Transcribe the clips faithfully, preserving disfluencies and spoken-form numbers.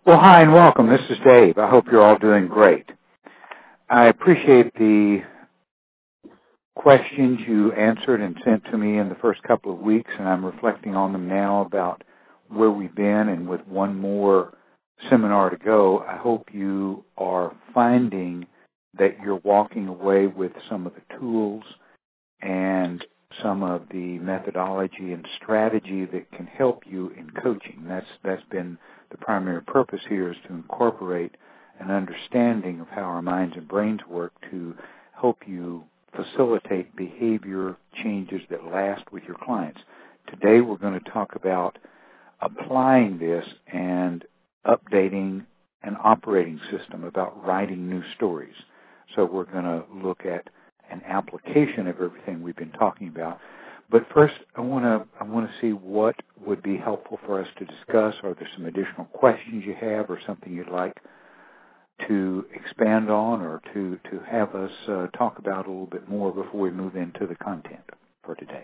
Well, hi and welcome. This is Dave. I hope you're all doing great. I appreciate the questions you answered and sent to me in the first couple of weeks, and I'm reflecting on them now about where we've been, and with one more seminar to go, I hope you are finding that you're walking away with some of the tools and some of the methodology and strategy that can help you in coaching. That's that's been the primary purpose here, is to incorporate an understanding of how our minds and brains work to help you facilitate behavior changes that last with your clients. Today we're going to talk about applying this and updating an operating system, about writing new stories. So we're going to look at an application of everything we've been talking about. But first, I want to I want to see what would be helpful for us to discuss. Are there some additional questions you have, or something you'd like to expand on, or to, to have us uh, talk about a little bit more before we move into the content for today?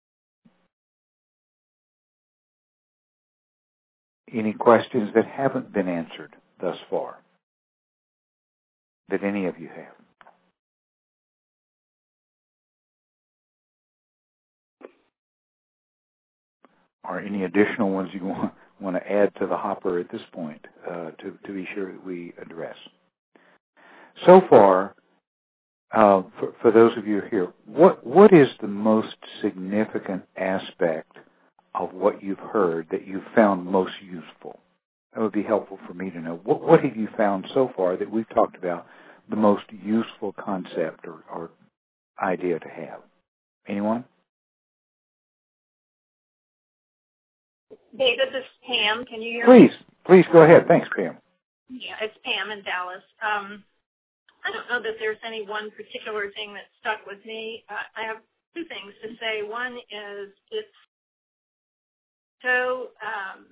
Any questions that haven't been answered thus far that any of you have? Or any additional ones you want, want to add to the hopper at this point uh, to, to be sure that we address? So far, uh, for, for those of you here, what what is the most significant aspect of what you've heard that you've found most useful? That would be helpful for me to know. What, what have you found so far that we've talked about the most useful concept or, or idea to have? Anyone? David, this is Pam. Can you hear please, me? Please, please go ahead. Thanks, Pam. Yeah, it's Pam in Dallas. Um, I don't know that there's any one particular thing that stuck with me. Uh, I have two things to say. One is it's so um,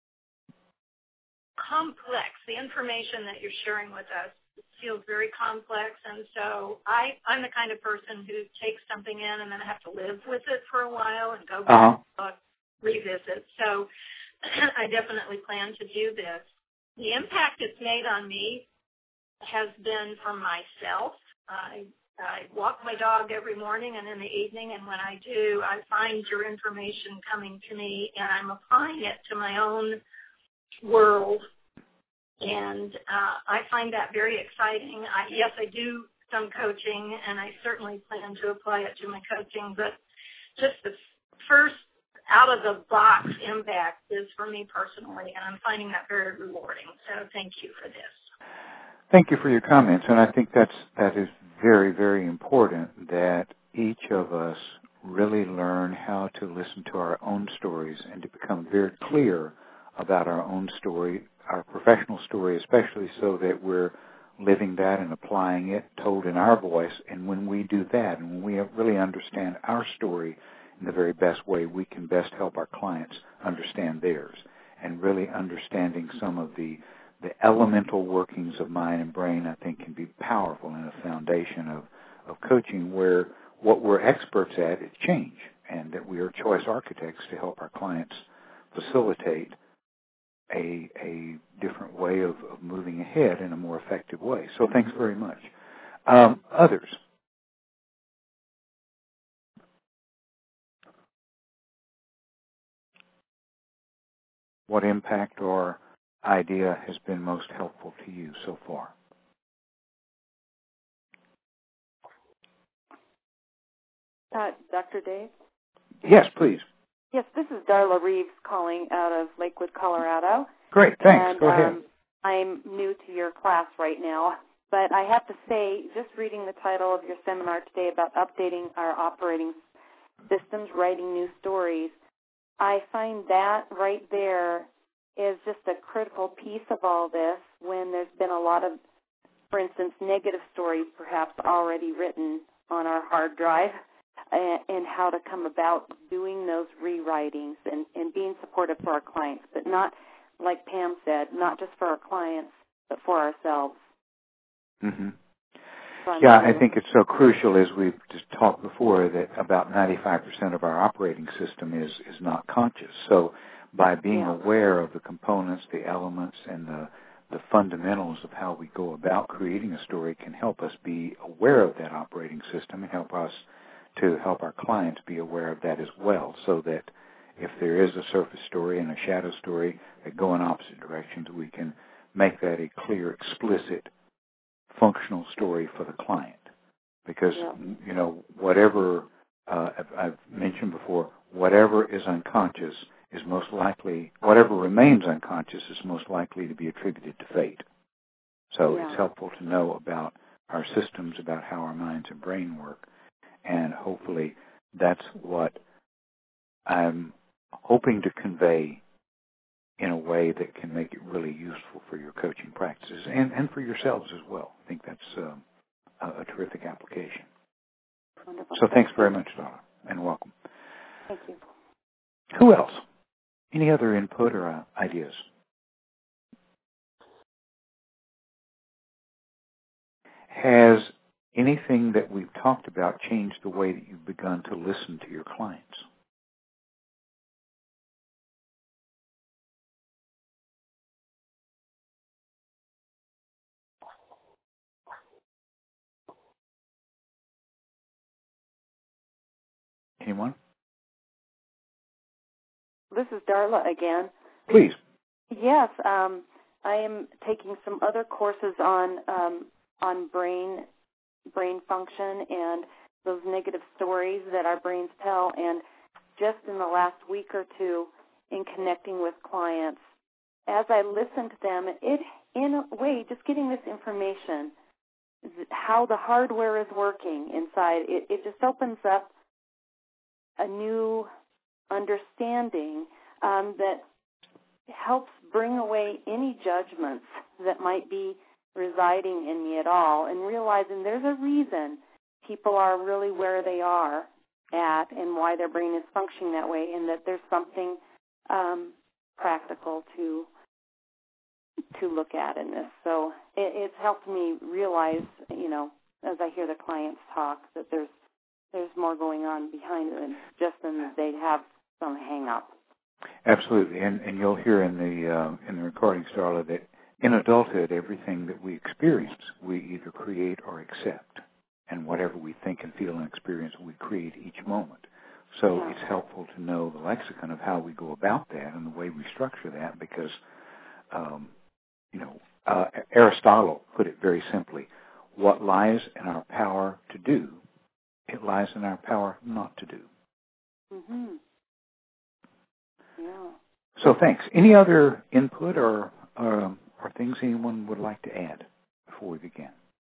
complex. The information that you're sharing with us feels very complex, and so I, I'm the kind of person who takes something in and then I have to live with it for a while and go back uh-huh. and revisit. So I definitely plan to do this. The impact it's made on me has been from myself. I, I walk my dog every morning and in the evening, and when I do, I find your information coming to me, and I'm applying it to my own world, and uh, I find that very exciting. I, yes, I do some coaching, and I certainly plan to apply it to my coaching, but just the first out-of-the-box impact is for me personally, and I'm finding that very rewarding. So thank you for this. Thank you for your comments, and I think that's that is very, very important that each of us really learn how to listen to our own stories and to become very clear about our own story, our professional story especially, so that we're living that and applying it, told in our voice. And when we do that, and when we really understand our story in the very best way, we can best help our clients understand theirs. And really understanding some of the the elemental workings of mind and brain, I think, can be powerful in a foundation of, of coaching, where what we're experts at is change, and that we are choice architects to help our clients facilitate a a different way of, of moving ahead in a more effective way. So thanks very much. Um, others? What impact or idea has been most helpful to you so far? Uh, Doctor Dave? Yes, please. Yes, this is Darla Reeves calling out of Lakewood, Colorado. Great, thanks. And, Go ahead. Um, I'm new to your class right now, but I have to say, just reading the title of your seminar today about updating our operating systems, writing new stories, I find that right there is just a critical piece of all this, when there's been a lot of, for instance, negative stories perhaps already written on our hard drive, and, and how to come about doing those rewritings and, and being supportive for our clients, but not, like Pam said, not just for our clients, but for ourselves. Mm-hmm. So Yeah, I think it's so crucial, as we've just talked before, that about ninety-five percent of our operating system is, is not conscious. So by being yeah. aware of the components, the elements, and the, the fundamentals of how we go about creating a story can help us be aware of that operating system and help us to help our clients be aware of that as well, so that if there is a surface story and a shadow story that go in opposite directions, we can make that a clear, explicit, functional story for the client. Because, yeah. you know, whatever, uh, I've mentioned before, whatever is unconscious is most likely, whatever remains unconscious is most likely to be attributed to fate. So yeah. it's helpful to know about our systems, about how our minds and brain work, and hopefully that's what I'm hoping to convey in a way that can make it really useful for your coaching practices and, and for yourselves as well. I think that's um, a, a terrific application. Wonderful. So thanks very much, Donna, and welcome. Thank you. Who else? Any other input or uh, ideas? Has anything that we've talked about changed the way that you've begun to listen to your clients? Anyone? This is Darla again. Please. Yes, um, I am taking some other courses on um, on brain brain function and those negative stories that our brains tell. And just in the last week or two, in connecting with clients, as I listen to them, it in a way just getting this information, how the hardware is working inside, it, it just opens up a new understanding um, that helps bring away any judgments that might be residing in me at all, and realizing there's a reason people are really where they are at and why their brain is functioning that way, and that there's something um, practical to to look at in this. So it, it's helped me realize, you know, as I hear the clients talk, that there's there's more going on behind it than just than they have some hang up. Absolutely, and and you'll hear in the uh, in the recording, Starla, that in adulthood, everything that we experience, we either create or accept, and whatever we think and feel and experience, we create each moment. So yeah. it's helpful to know the lexicon of how we go about that and the way we structure that, because, um, you know, uh, Aristotle put it very simply: what lies in our power to do, it lies in our power not to do. Mm-hmm. Yeah. So thanks. Any other input or um, or things anyone would like to add before we begin?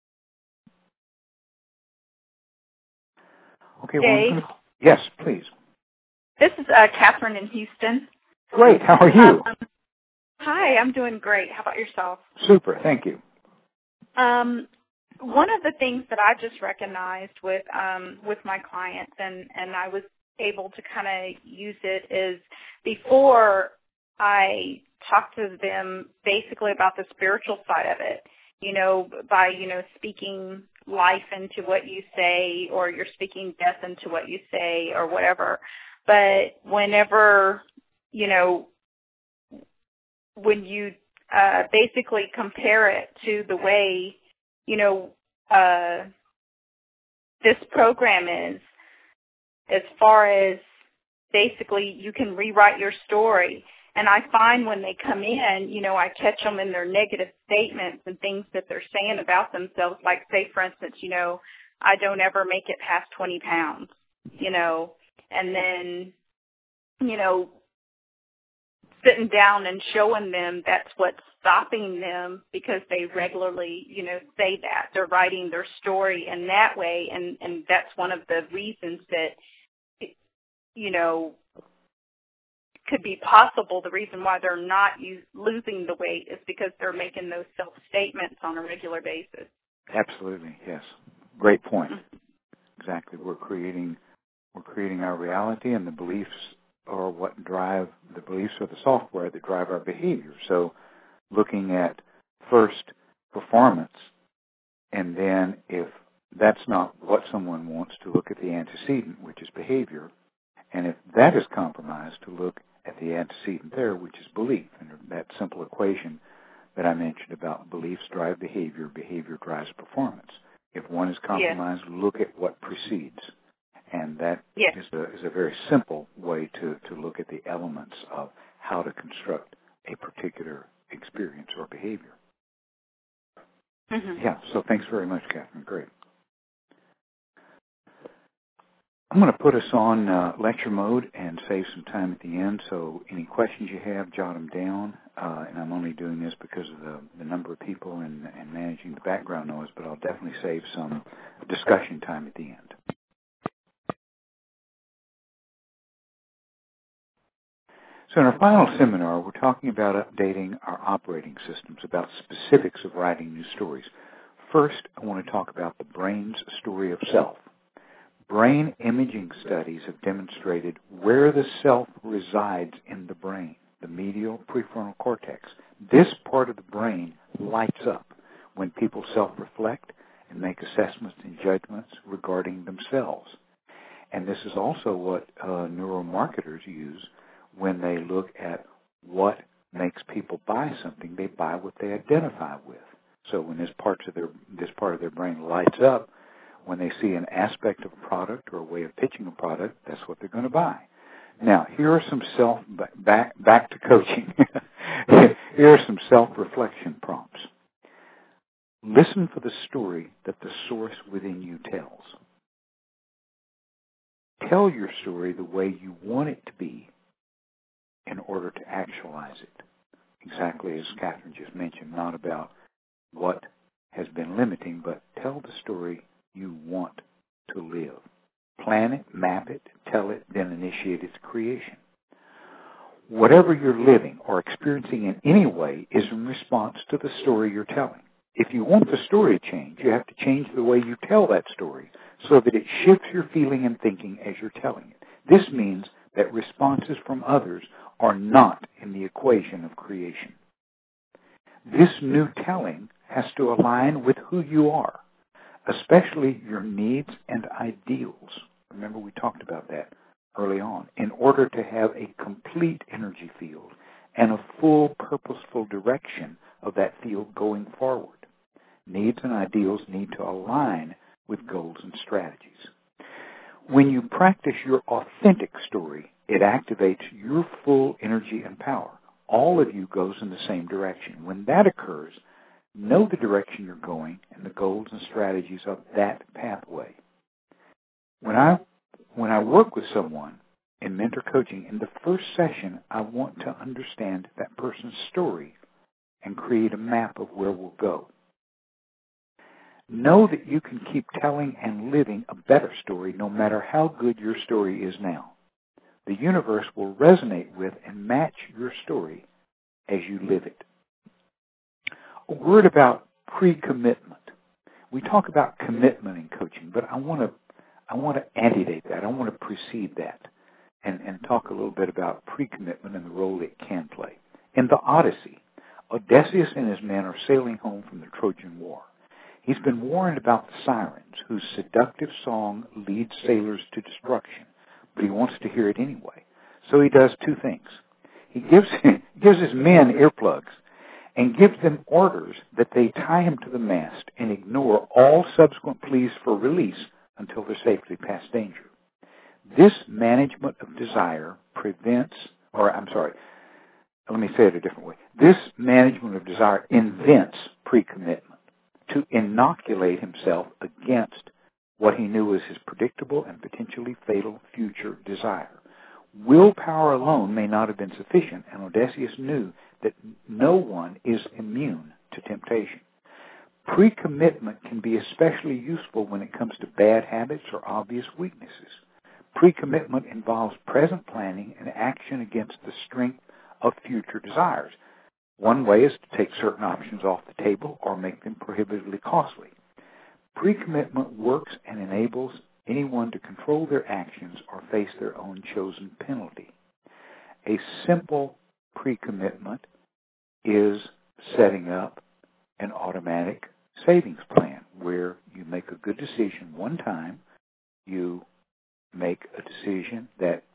Okay. Dave? Well, gonna... Yes, please. This is uh, Catherine in Houston. Great. How are you? Um, hi, I'm doing great. How about yourself? Super. Thank you. Um, one of the things that I just recognized with um, with my clients, and, and I was able to kind of use it, is before I talk to them basically about the spiritual side of it, you know, by, you know, speaking life into what you say, or you're speaking death into what you say, or whatever. But whenever, you know, when you uh, basically compare it to the way, you know, uh, this program is, as far as basically you can rewrite your story. And I find when they come in, you know, I catch them in their negative statements and things that they're saying about themselves. Like, say, for instance, you know, I don't ever make it past twenty pounds, you know, and then, you know, sitting down and showing them that's what's stopping them, because they regularly, you know, say that. They're writing their story in that way, and, and that's one of the reasons that, you know, could be possible. The reason why they're not use, losing the weight is because they're making those self-statements on a regular basis. Absolutely, yes. Great point. Mm-hmm. Exactly. We're creating we're creating our reality, and the beliefs are what drive, the beliefs are the software that drive our behavior. So looking at first performance, and then if that's not what someone wants, to look at the antecedent, which is behavior. And if that is compromised, to look at the antecedent there, which is belief, and that simple equation that I mentioned about beliefs drive behavior, behavior drives performance. If one is compromised, yes. look at what precedes. And that yes. is, a, is a very simple way to, to look at the elements of how to construct a particular experience or behavior. Mm-hmm. Yeah, so thanks very much, Catherine. Great. I'm going to put us on uh, lecture mode and save some time at the end, so any questions you have, jot them down. Uh, and I'm only doing this because of the, the number of people and, and managing the background noise, but I'll definitely save some discussion time at the end. So in our final seminar, we're talking about updating our operating systems, about specifics of writing new stories. First, I want to talk about the brain's story of self. Brain imaging studies have demonstrated where the self resides in the brain, the medial prefrontal cortex. This part of the brain lights up when people self-reflect and make assessments and judgments regarding themselves. And this is also what uh, neuromarketers use when they look at what makes people buy something. They buy what they identify with. So when this part of their this part of their brain lights up, when they see an aspect of a product or a way of pitching a product, that's what they're going to buy. Now, here are some self back back to coaching. Here are some self-reflection prompts. Listen for the story that the source within you tells. Tell your story the way you want it to be in order to actualize it. Exactly as Catherine just mentioned, not about what has been limiting, but tell the story you want to live. Plan it, map it, tell it, then initiate its creation. Whatever you're living or experiencing in any way is in response to the story you're telling. If you want the story to change, you have to change the way you tell that story so that it shifts your feeling and thinking as you're telling it. This means that responses from others are not in the equation of creation. This new telling has to align with who you are, especially your needs and ideals. Remember, we talked about that early on. In order to have a complete energy field and a full purposeful direction of that field going forward, needs and ideals need to align with goals and strategies. When you practice your authentic story, it activates your full energy and power. All of you goes in the same direction. When that occurs, know the direction you're going and the goals and strategies of that pathway. When I when I work with someone in mentor coaching, in the first session, I want to understand that person's story and create a map of where we'll go. Know that you can keep telling and living a better story no matter how good your story is now. The universe will resonate with and match your story as you live it. A word about pre-commitment. We talk about commitment in coaching, but I want to I want to antedate that. I want to precede that and, and talk a little bit about pre-commitment and the role it can play. In the Odyssey, Odysseus and his men are sailing home from the Trojan War. He's been warned about the sirens, whose seductive song leads sailors to destruction, but he wants to hear it anyway. So he does two things. He gives, gives his men earplugs and gives them orders that they tie him to the mast and ignore all subsequent pleas for release until they're safely past danger. This management of desire prevents, or I'm sorry, let me say it a different way. This management of desire invents pre-commitment to inoculate himself against what he knew was his predictable and potentially fatal future desire. Willpower alone may not have been sufficient, and Odysseus knew that no one is immune to temptation. Pre-commitment can be especially useful when it comes to bad habits or obvious weaknesses. Pre-commitment involves present planning and action against the strength of future desires. One way is to take certain options off the table or make them prohibitively costly. Pre-commitment works and enables anyone to control their actions or face their own chosen penalty. A simple pre-commitment is setting up an automatic savings plan where you make a good decision one time, you make a decision that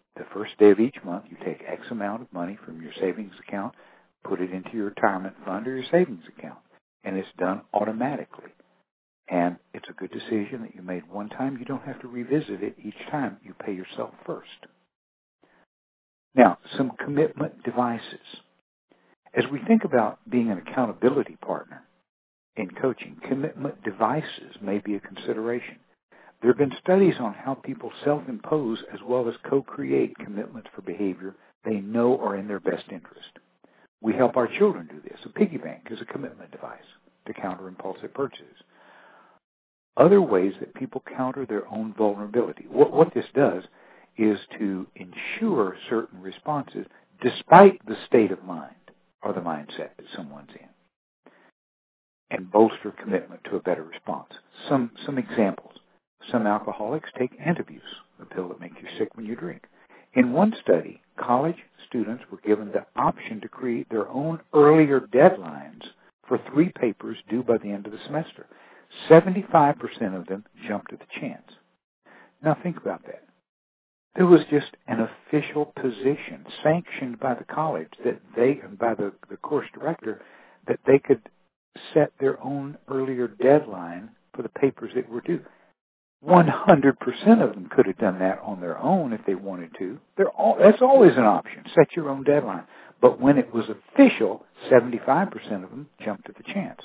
The first day of each month, you take X amount of money from your savings account, put it into your retirement fund or your savings account, and it's done automatically. And it's a good decision that you made one time. You don't have to revisit it each time. You pay yourself first. Now, some commitment devices. As we think about being an accountability partner in coaching, commitment devices may be a consideration. There have been studies on how people self-impose as well as co-create commitments for behavior they know are in their best interest. We help our children do this. A piggy bank is a commitment device to counter impulsive purchases. Other ways that people counter their own vulnerability. What, what this does is to ensure certain responses despite the state of mind or the mindset that someone's in, and bolster commitment to a better response. Some some examples. Some alcoholics take Antabuse, a pill that makes you sick when you drink. In one study, college students were given the option to create their own earlier deadlines for three papers due by the end of the semester. seventy-five percent of them jumped at the chance. Now think about that. There was just an official position sanctioned by the college that they, and by the, the course director, that they could set their own earlier deadline for the papers that were due. one hundred percent of them could have done that on their own if they wanted to. They're all, that's always an option. Set your own deadline. But when it was official, seventy-five percent of them jumped at the chance.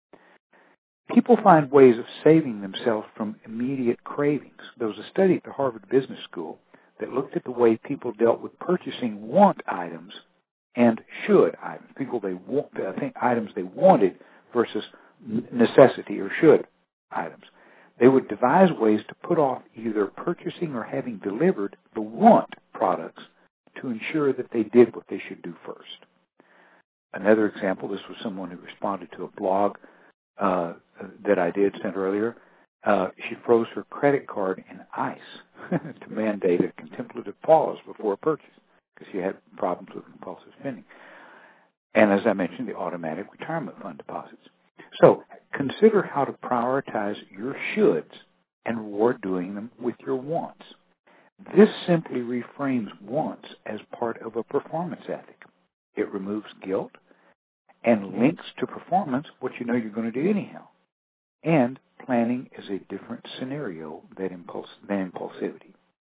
People find ways of saving themselves from immediate cravings. There was a study at the Harvard Business School that looked at the way people dealt with purchasing want items and should items. People they want, I think items they wanted versus necessity or should items. They would devise ways to put off either purchasing or having delivered the want products to ensure that they did what they should do first. Another example, this was someone who responded to a blog uh, that I did sent earlier. Uh, she froze her credit card in ice to mandate a contemplative pause before a purchase because she had problems with compulsive spending. And as I mentioned, the automatic retirement fund deposits. So consider how to prioritize your shoulds and reward doing them with your wants. This simply reframes wants as part of a performance ethic. It removes guilt and links to performance what you know you're going to do anyhow. And planning is a different scenario than, impuls- than impulsivity.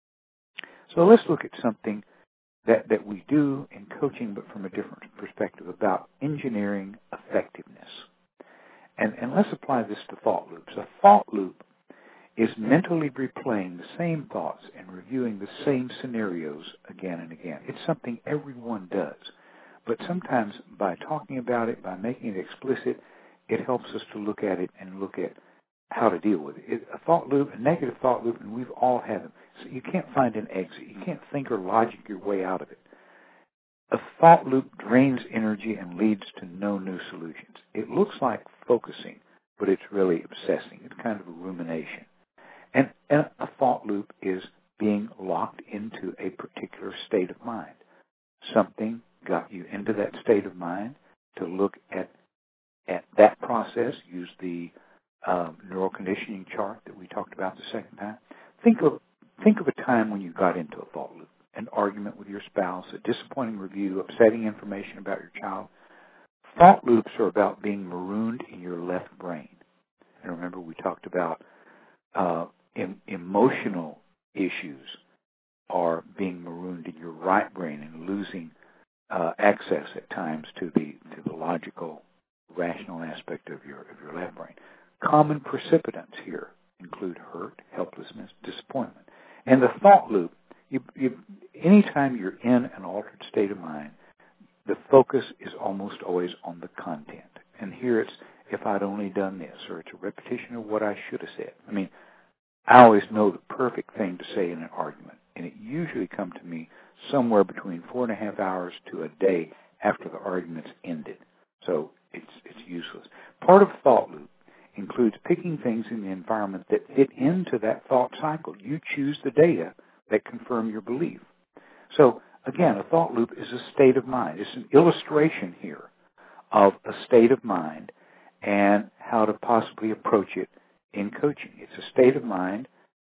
So let's look at something that, that we do in coaching, but from a different perspective, about engineering effectiveness. And, and let's apply this to thought loops. A thought loop is mentally replaying the same thoughts and reviewing the same scenarios again and again. It's something everyone does. But sometimes by talking about it, by making it explicit, it helps us to look at it and look at how to deal with it. it. A thought loop, a negative thought loop, and we've all had them. So you can't find an exit. You can't think or logic your way out of it. A thought loop drains energy and leads to no new solutions. It looks like focusing, but it's really obsessing. It's kind of a rumination. And, and a thought loop is being locked into a particular state of mind. Something got you into that state of mind to look at at that process. Use the um, neural conditioning chart that we talked about the second time. Think of think of a time when you got into a thought loop, an argument with your spouse, a disappointing review, upsetting information about your child. Thought loops are about being marooned in your left brain. And remember, we talked about uh, em- emotional issues are being marooned in your right brain and losing uh, access at times to the to the logical, rational aspect of your of your left brain. Common precipitants here include hurt, helplessness, disappointment, and the thought loop. You, you, anytime you're in an altered state of mind, the focus is almost always on the content. And here it's, if I'd only done this, or it's a repetition of what I should have said. I mean, I always know the perfect thing to say in an argument, and it usually comes to me somewhere between four and a half hours to a day after the argument's ended. So it's it's useless. Part of thought loop includes picking things in the environment that fit into that thought cycle. You choose the data that confirm your belief. So, again, a thought loop is a state of mind. It's an illustration here of a state of mind and how to possibly approach it in coaching. It's a state of mind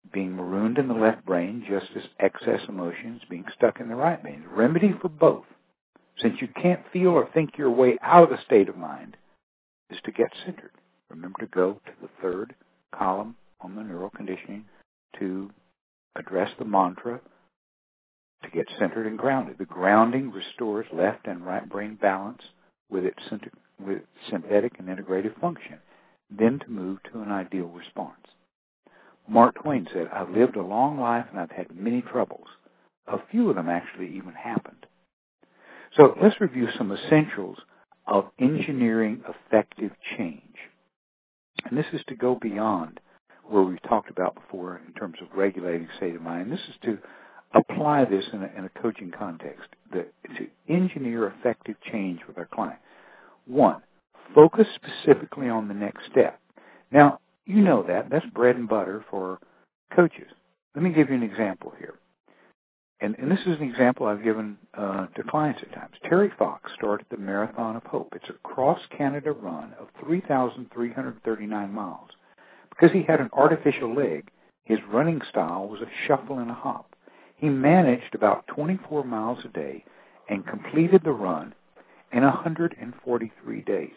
being marooned in the left brain, just as excess emotions being stuck in the right brain. The remedy for both, since you can't feel or think your way out of a state of mind, is to get centered. Remember to go to the third column on the neural conditioning to address the mantra to get centered and grounded. The grounding restores left and right brain balance with its with synthetic and integrative function, then to move to an ideal response. Mark Twain said, "I've lived a long life and I've had many troubles. A few of them actually even happened." So let's review some essentials of engineering effective change. And this is to go beyond where we've talked about before in terms of regulating state of mind. This is to apply this in a, in a coaching context, the, to engineer effective change with our client. One, focus specifically on the next step. Now, you know that. That's bread and butter for coaches. Let me give you an example here. And, and this is an example I've given uh, to clients at times. Terry Fox started the Marathon of Hope. It's a cross-Canada run of three thousand three hundred thirty-nine miles. Because he had an artificial leg, his running style was a shuffle and a hop. He managed about twenty-four miles a day and completed the run in one hundred forty-three days.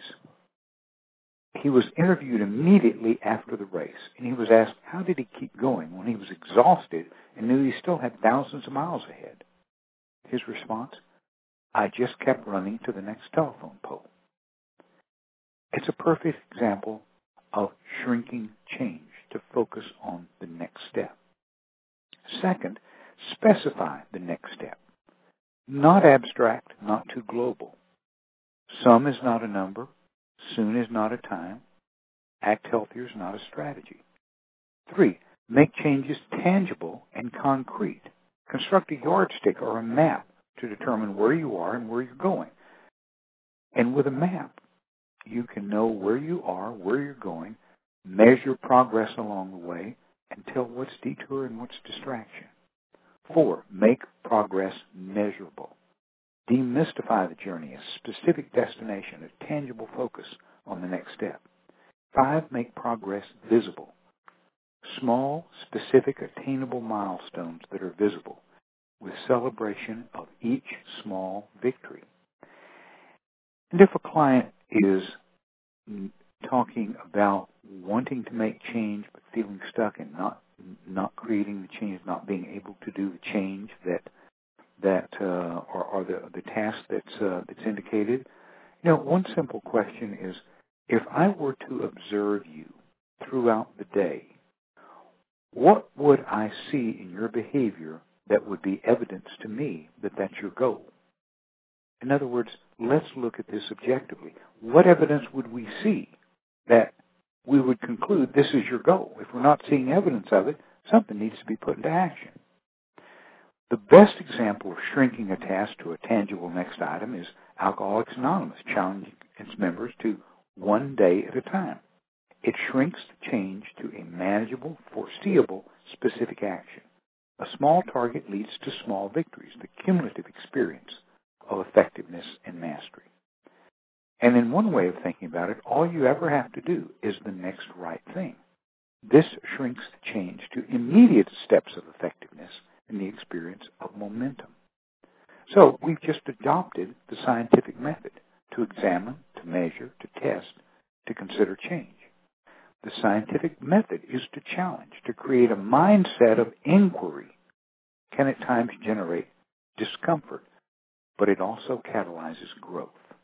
He was interviewed immediately after the race, and he was asked, how did he keep going when he was exhausted and knew he still had thousands of miles ahead? His response, I just kept running to the next telephone pole. It's a perfect example of shrinking change to focus on the next step. Second, specify the next step. Not abstract, not too global. Some is not a number. Soon is not a time. Act healthier is not a strategy. Three, make changes tangible and concrete. Construct a yardstick or a map to determine where you are and where you're going. And with a map, you can know where you are, where you're going, measure progress along the way, and tell what's detour and what's distraction. Four, make progress measurable. Demystify the journey, a specific destination, a tangible focus on the next step. Five, make progress visible. Small, specific, attainable milestones that are visible with celebration of each small victory. And if a client is talking about wanting to make change but feeling stuck and not not creating the change, not being able to do the change that that uh, or, or the the task that's uh, that's indicated, you know, one simple question is: if I were to observe you throughout the day, what would I see in your behavior that would be evidence to me that that's your goal? In other words, let's look at this objectively. What evidence would we see that we would conclude this is your goal? If we're not seeing evidence of it, something needs to be put into action. The best example of shrinking a task to a tangible next item is Alcoholics Anonymous, challenging its members to one day at a time. It shrinks the change to a manageable, foreseeable, specific action. A small target leads to small victories, the cumulative experience of effectiveness and mastery. And in one way of thinking about it, all you ever have to do is the next right thing. This shrinks the change to immediate steps of effectiveness and the experience of momentum. So we've just adopted the scientific method to examine, to measure, to test, to consider change. The scientific method is to challenge, to create a mindset of inquiry. Can at times generate discomfort, but it also catalyzes growth.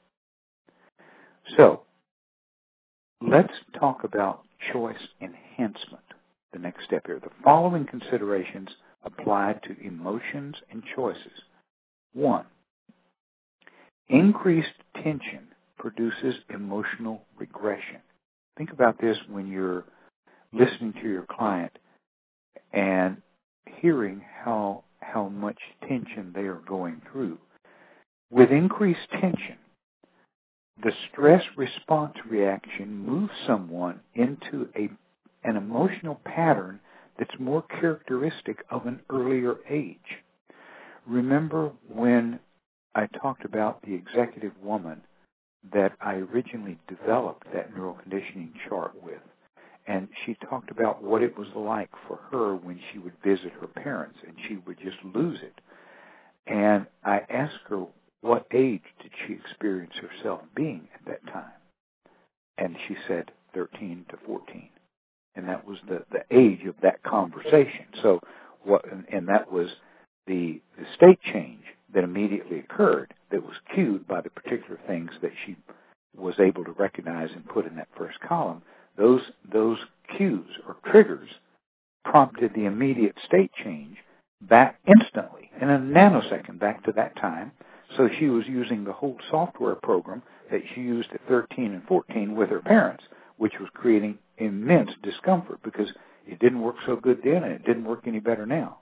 So, let's talk about choice enhancement, the next step here. The following considerations apply to emotions and choices. One, increased tension produces emotional regression. Think about this when you're listening to your client and hearing how how much tension they are going through. With increased tension, the stress response reaction moves someone into a an emotional pattern that's more characteristic of an earlier age. Remember when I talked about the executive woman that I originally developed that neural conditioning chart with, And she talked about what it was like for her when she would visit her parents, and she would just lose it. And I asked her, what age did she experience herself being at that time? And she said thirteen to fourteen. And that was the, the age of that conversation. So what, and, and that was the, the state change that immediately occurred that was cued by the particular things that she was able to recognize and put in that first column. Those, those cues or triggers prompted the immediate state change back instantly, in a nanosecond back to that time. So she was using the whole software program that she used at thirteen and fourteen with her parents, which was creating immense discomfort because it didn't work so good then and it didn't work any better now.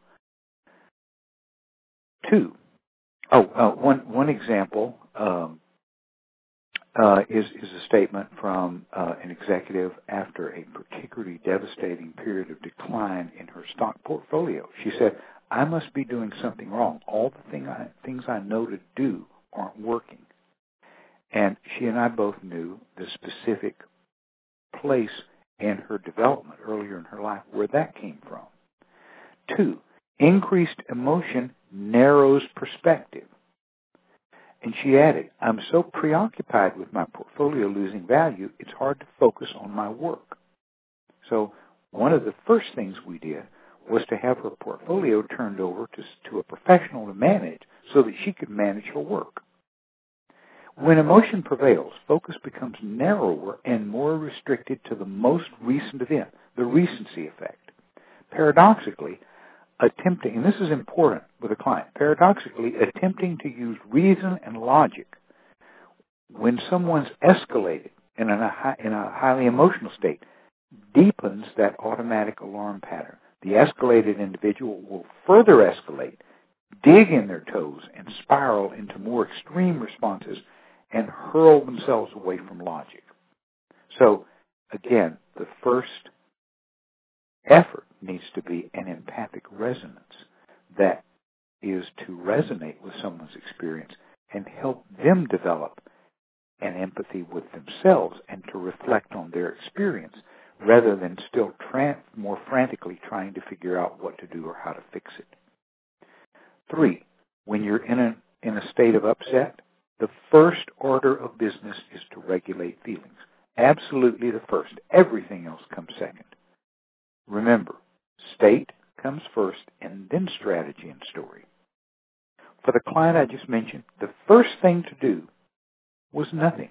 Two, oh, uh, one, one example um, uh, is, is a statement from uh, an executive after a particularly devastating period of decline in her stock portfolio. She said, I must be doing something wrong. All the thing I, things I know to do aren't working. And she and I both knew the specific place in her development earlier in her life where that came from. Two, increased emotion narrows perspective. And she added, I'm so preoccupied with my portfolio losing value, it's hard to focus on my work. So one of the first things we did was to have her portfolio turned over to, to a professional to manage so that she could manage her work. When emotion prevails, focus becomes narrower and more restricted to the most recent event, the recency effect. Paradoxically, attempting, and this is important with a client, paradoxically, attempting to use reason and logic when someone's escalated in a, high, in a highly emotional state deepens that automatic alarm pattern. The escalated individual will further escalate, dig in their toes, and spiral into more extreme responses and hurl themselves away from logic. So, again, the first effort needs to be an empathic resonance that is to resonate with someone's experience and help them develop an empathy with themselves and to reflect on their experience rather than still tra- more frantically trying to figure out what to do or how to fix it. Three, when you're in a, in a state of upset, the first order of business is to regulate feelings. Absolutely the first. Everything else comes second. Remember, state comes first and then strategy and story. For the client I just mentioned, the first thing to do was nothing.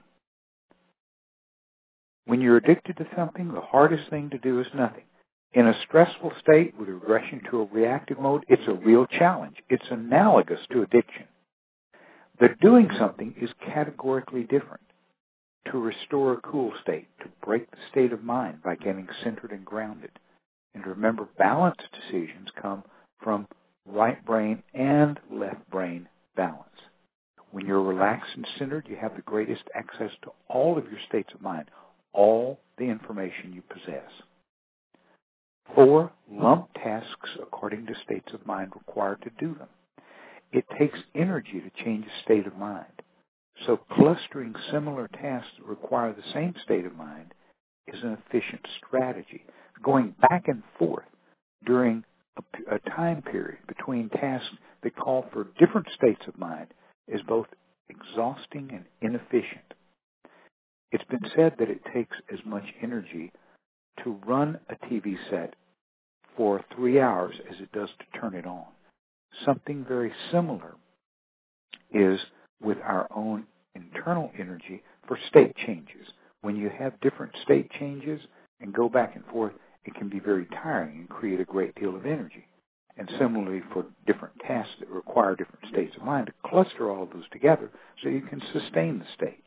When you're addicted to something, the hardest thing to do is nothing. In a stressful state with regression to a reactive mode, it's a real challenge. It's analogous to addiction. The doing something is categorically different. To restore a cool state, to break the state of mind by getting centered and grounded. And remember, balanced decisions come from right brain and left brain balance. When you're relaxed and centered, you have the greatest access to all of your states of mind, all the information you possess. Four, lump tasks according to states of mind required to do them. It takes energy to change a state of mind. So clustering similar tasks that require the same state of mind is an efficient strategy. Going back and forth during a, a time period between tasks that call for different states of mind is both exhausting and inefficient. It's been said that it takes as much energy to run a T V set for three hours as it does to turn it on. Something very similar is with our own internal energy for state changes. When you have different state changes and go back and forth, it can be very tiring and create a great deal of energy. And similarly for different tasks that require different states of mind, to cluster all of those together so you can sustain the state.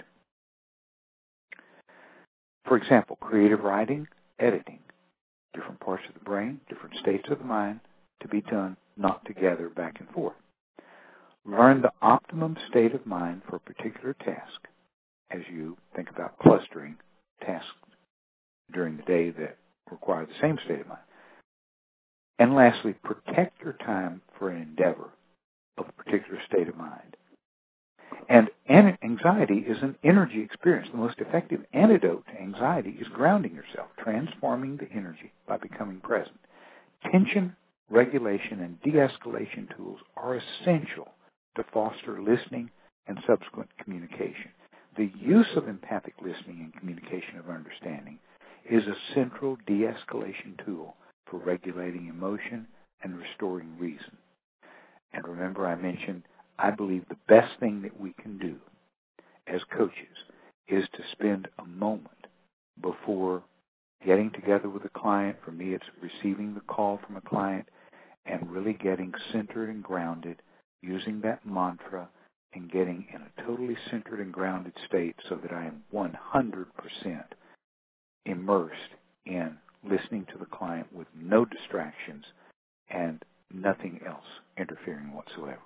For example, creative writing, editing, different parts of the brain, different states of the mind to be done, not together, back and forth. Learn the optimum state of mind for a particular task as you think about clustering tasks during the day that require the same state of mind. And lastly, protect your time for an endeavor of a particular state of mind. And an- anxiety is an energy experience. The most effective antidote to anxiety is grounding yourself, transforming the energy by becoming present. Tension, regulation, and de-escalation tools are essential to foster listening and subsequent communication. The use of empathic listening and communication of understanding is a central de-escalation tool for regulating emotion and restoring reason. And remember, I mentioned, I believe the best thing that we can do as coaches is to spend a moment before getting together with a client. For me, it's receiving the call from a client and really getting centered and grounded, using that mantra and getting in a totally centered and grounded state so that I am one hundred percent immersed in listening to the client with no distractions and nothing else interfering whatsoever.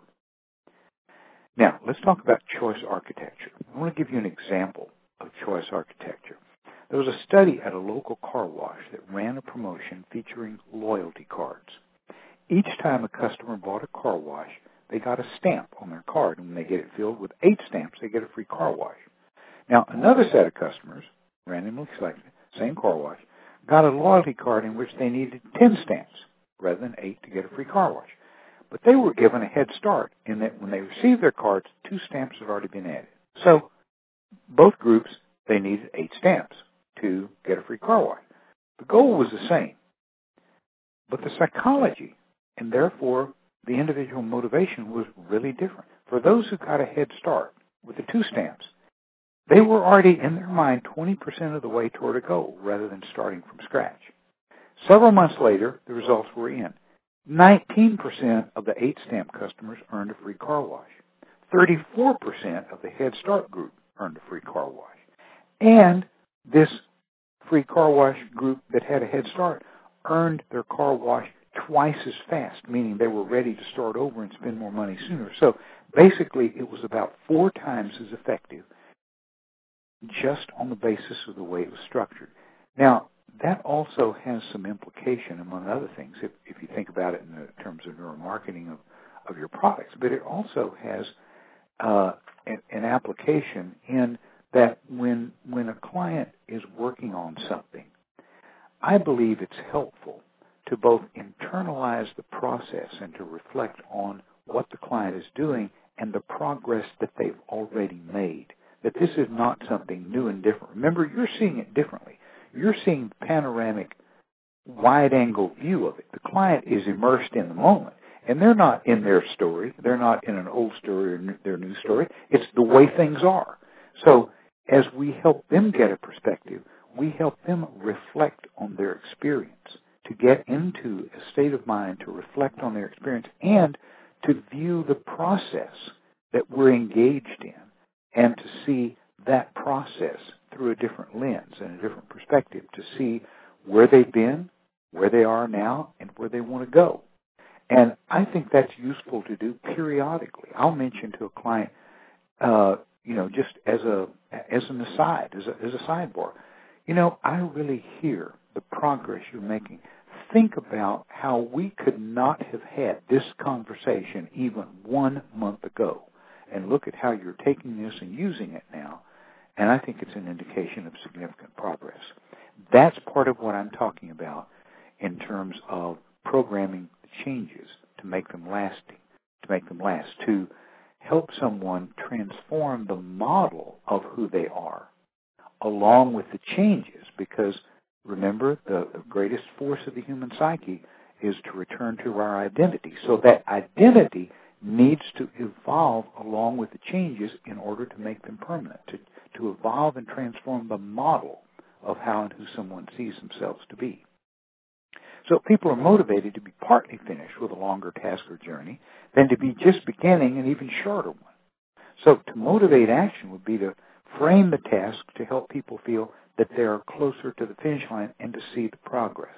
Now, let's talk about choice architecture. I want to give you an example of choice architecture. There was a study at a local car wash that ran a promotion featuring loyalty cards. Each time a customer bought a car wash, they got a stamp on their card, and when they get it filled with eight stamps, they get a free car wash. Now, another set of customers, randomly selected, same car wash, got a loyalty card in which they needed ten stamps rather than eight to get a free car wash. But they were given a head start in that when they received their cards, two stamps had already been added. So both groups, they needed eight stamps to get a free car wash. The goal was the same, but the psychology and therefore the individual motivation was really different. For those who got a head start with the two stamps, they were already in their mind twenty percent of the way toward a goal rather than starting from scratch. Several months later, the results were in. nineteen percent of the eight-stamp customers earned a free car wash. thirty-four percent of the Head Start group earned a free car wash. And this free car wash group that had a head start earned their car wash twice as fast, meaning they were ready to start over and spend more money sooner. So basically, it was about four times as effective just on the basis of the way it was structured. Now, that also has some implication, among other things, if, if you think about it in the terms of neuromarketing of, of your products. But it also has uh, an, an application in that when when a client is working on something, I believe it's helpful to both internalize the process and to reflect on what the client is doing and the progress that they've already made. That this is not something new and different. Remember, you're seeing it differently. You're seeing the panoramic, wide-angle view of it. The client is immersed in the moment, and they're not in their story. They're not in an old story or their new story. It's the way things are. So as we help them get a perspective, we help them reflect on their experience, to get into a state of mind to reflect on their experience and to view the process that we're engaged in and to see that process through a different lens and a different perspective, to see where they've been, where they are now, and where they want to go. And I think that's useful to do periodically. I'll mention to a client, uh, you know, just as a as an aside, as a, as a sidebar, you know, I really hear the progress you're making. Think about how we could not have had this conversation even one month ago, and look at how you're taking this and using it now. And I think it's an indication of significant progress. That's part of what I'm talking about in terms of programming the changes to make them lasting, to make them last, to help someone transform the model of who they are along with the changes. Because remember, the, the greatest force of the human psyche is to return to our identity. So that identity needs to evolve along with the changes in order to make them permanent, to, to evolve and transform the model of how and who someone sees themselves to be. So people are motivated to be partly finished with a longer task or journey than to be just beginning an even shorter one. So to motivate action would be to frame the task to help people feel that they are closer to the finish line and to see the progress.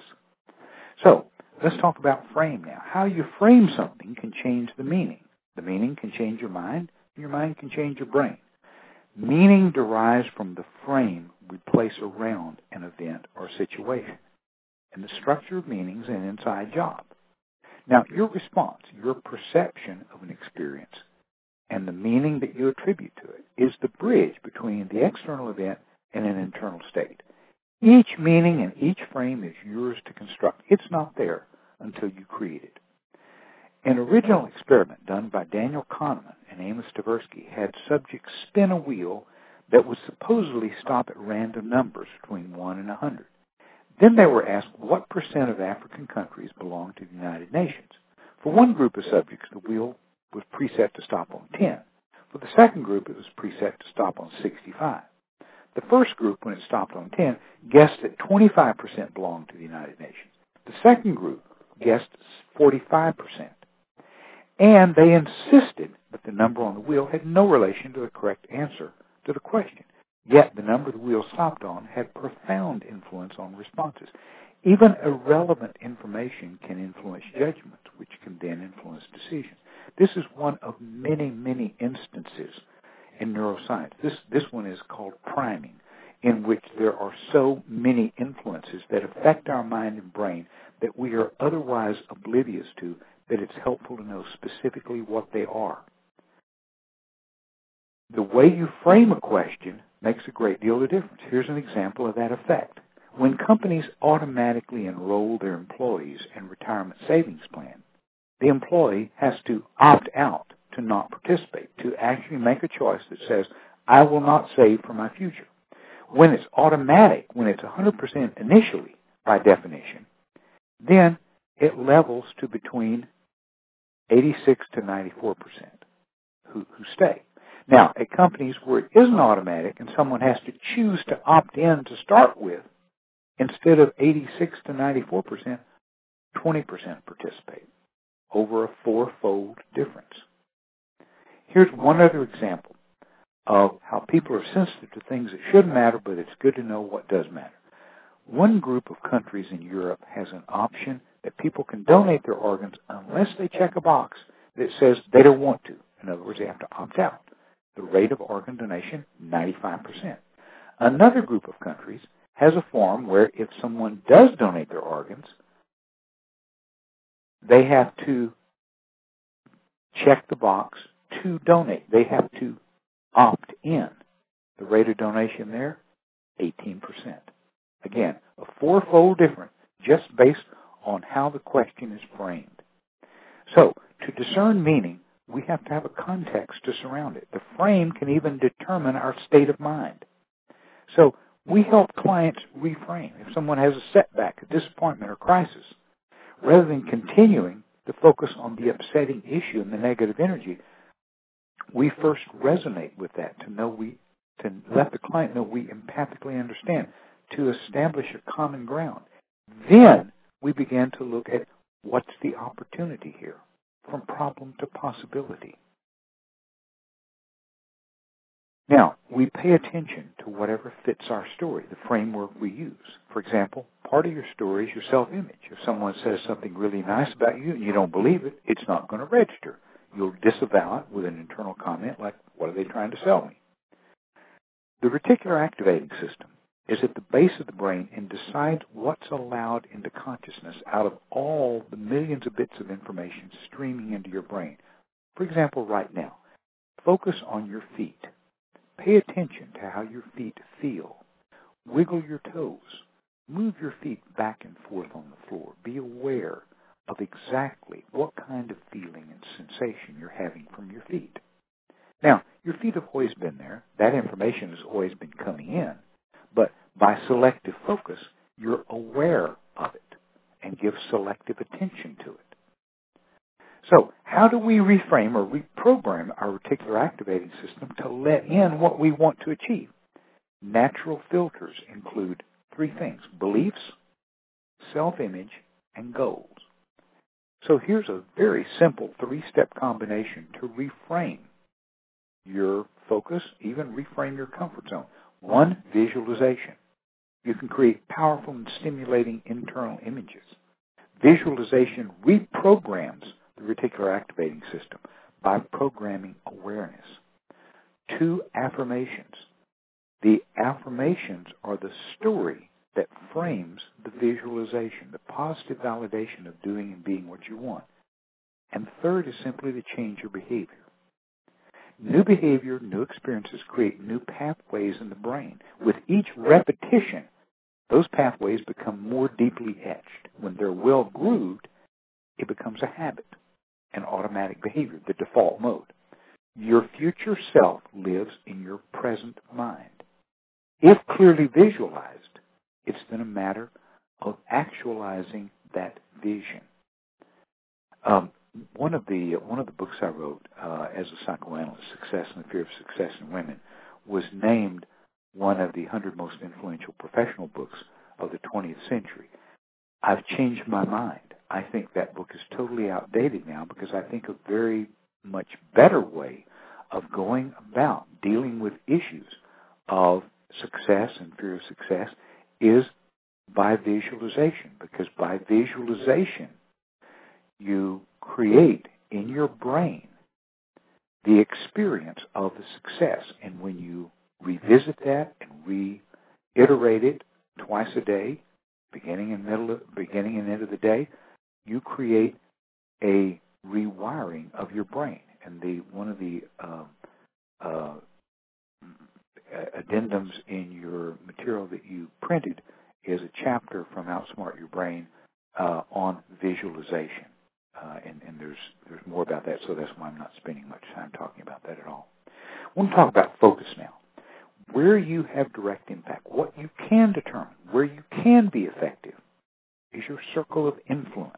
So let's talk about frame now. How you frame something can change the meaning. The meaning can change your mind, and your mind can change your brain. Meaning derives from the frame we place around an event or situation. And the structure of meaning is an inside job. Now, your response, your perception of an experience and the meaning that you attribute to it is the bridge between the external event and an internal state. Each meaning and each frame is yours to construct. It's not there until you create it. An original experiment done by Daniel Kahneman and Amos Tversky had subjects spin a wheel that would supposedly stop at random numbers between one and one hundred. Then they were asked what percent of African countries belong to the United Nations. For one group of subjects, the wheel was preset to stop on ten. For the second group, it was preset to stop on sixty-five. The first group, when it stopped on ten, guessed that twenty-five percent belonged to the United Nations. The second group guessed forty-five percent. And they insisted that the number on the wheel had no relation to the correct answer to the question. Yet the number the wheel stopped on had profound influence on responses. Even irrelevant information can influence judgments, which can then influence decisions. This is one of many, many instances in neuroscience. This, this one is called priming, in which there are so many influences that affect our mind and brain that we are otherwise oblivious to, that it's helpful to know specifically what they are. The way you frame a question makes a great deal of difference. Here's an example of that effect. When companies automatically enroll their employees in retirement savings plan, the employee has to opt out to not participate, to actually make a choice that says, I will not save for my future. When it's automatic, when it's one hundred percent initially, by definition, then it levels to between eighty-six to ninety-four percent who, who stay. Now, at companies where it isn't automatic and someone has to choose to opt in to start with, instead of eighty-six to ninety-four percent, twenty percent participate, over a fourfold difference. Here's one other example of how people are sensitive to things that shouldn't matter, but it's good to know what does matter. One group of countries in Europe has an option that people can donate their organs unless they check a box that says they don't want to. In other words, they have to opt out. The rate of organ donation, ninety-five percent. Another group of countries has a form where if someone does donate their organs, they have to check the box to donate. They have to opt in. The rate of donation there, eighteen percent. Again, a fourfold difference just based on how the question is framed. So, to discern meaning, we have to have a context to surround it. The frame can even determine our state of mind. So, we help clients reframe. If someone has a setback, a disappointment, or crisis, rather than continuing to focus on the upsetting issue and the negative energy, we first resonate with that to know we, to let the client know we empathically understand, to establish a common ground. Then we begin to look at what's the opportunity here, from problem to possibility. Now, we pay attention to whatever fits our story, the framework we use. For example, part of your story is your self-image. If someone says something really nice about you and you don't believe it, it's not going to register. You'll disavow it with an internal comment like, what are they trying to sell me? The reticular activating system is at the base of the brain and decides what's allowed into consciousness out of all the millions of bits of information streaming into your brain. For example, right now, focus on your feet. Pay attention to how your feet feel. Wiggle your toes. Move your feet back and forth on the floor. Be aware of exactly what kind of feeling and sensation you're having from your feet. Now, your feet have always been there. That information has always been coming in. But by selective focus, you're aware of it and give selective attention to it. So, how do we reframe or reprogram our reticular activating system to let in what we want to achieve? Natural filters include three things: beliefs, self-image, and goals. So here's a very simple three-step combination to reframe your focus, even reframe your comfort zone. One, visualization. You can create powerful and stimulating internal images. Visualization reprograms the reticular activating system by programming awareness. Two, affirmations. The affirmations are the story that frames the visualization, the positive validation of doing and being what you want. And third is simply to change your behavior. New behavior, new experiences create new pathways in the brain. With each repetition, those pathways become more deeply etched. When they're well grooved, it becomes a habit, an automatic behavior, the default mode. Your future self lives in your present mind. If clearly visualized, it's then a matter of actualizing that vision. Um, one of the one of the books I wrote uh, as a psychoanalyst, Success and the Fear of Success in Women, was named one of the one hundred most influential professional books of the twentieth century. I've changed my mind. I think that book is totally outdated now because I think a very much better way of going about dealing with issues of success and fear of success is by visualization, because by visualization you create in your brain the experience of the success, and when you revisit that and reiterate it twice a day, beginning and middle, beginning and end of the day, you create a rewiring of your brain. And the one of the uh, uh, addendums in your material that you printed is a chapter from Outsmart Your Brain uh, on visualization. Uh, and, and there's there's more about that, so that's why I'm not spending much time talking about that at all. I want to talk about focus now. Where you have direct impact, what you can determine, where you can be effective, is your circle of influence.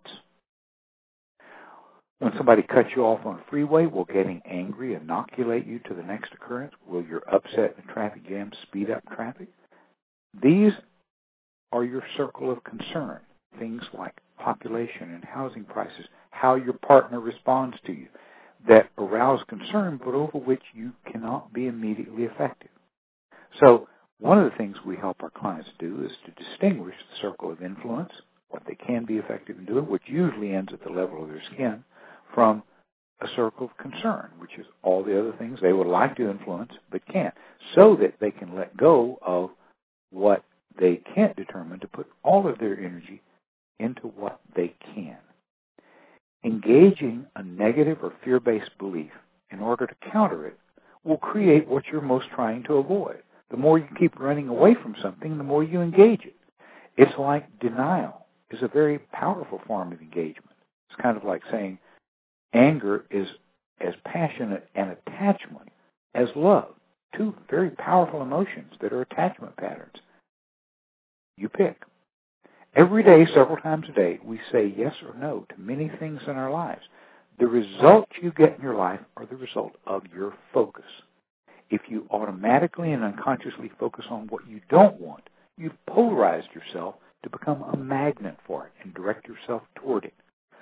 When somebody cuts you off on a freeway, will getting angry inoculate you to the next occurrence? Will your upset in a traffic jam speed up traffic? These are your circle of concern. Things like population and housing prices, how your partner responds to you, that arouse concern, but over which you cannot be immediately effective. So one of the things we help our clients do is to distinguish the circle of influence, what they can be effective in doing, which usually ends at the level of their skin, from a circle of concern, which is all the other things they would like to influence but can't, so that they can let go of what they can't determine to put all of their energy into what they can. Engaging a negative or fear-based belief in order to counter it will create what you're most trying to avoid. The more you keep running away from something, the more you engage it. It's like denial is a very powerful form of engagement. It's kind of like saying anger is as passionate an attachment as love. Two very powerful emotions that are attachment patterns. You pick. Every day, several times a day, we say yes or no to many things in our lives. The results you get in your life are the result of your focus. If you automatically and unconsciously focus on what you don't want, you've polarized yourself to become a magnet for it and direct yourself toward it.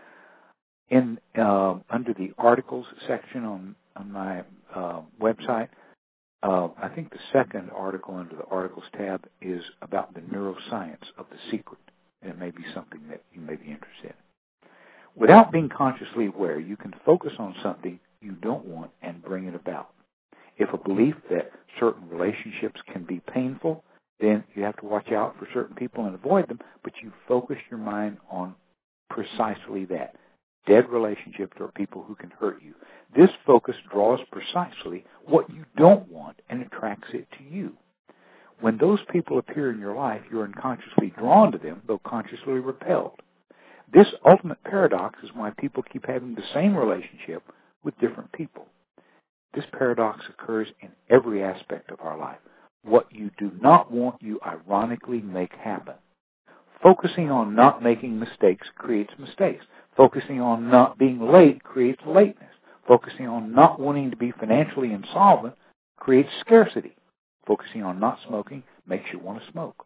In uh, under the articles section on, on my uh, website, uh, I think the second article under the articles tab is about the neuroscience of the secret. And it may be something that you may be interested in. Without being consciously aware, you can focus on something you don't want and bring it about. If a belief that certain relationships can be painful, then you have to watch out for certain people and avoid them, but you focus your mind on precisely that. Dead relationships or people who can hurt you. This focus draws precisely what you don't want and attracts it to you. When those people appear in your life, you're unconsciously drawn to them, though consciously repelled. This ultimate paradox is why people keep having the same relationship with different people. This paradox occurs in every aspect of our life. What you do not want, you ironically make happen. Focusing on not making mistakes creates mistakes. Focusing on not being late creates lateness. Focusing on not wanting to be financially insolvent creates scarcity. Focusing on not smoking makes you want to smoke.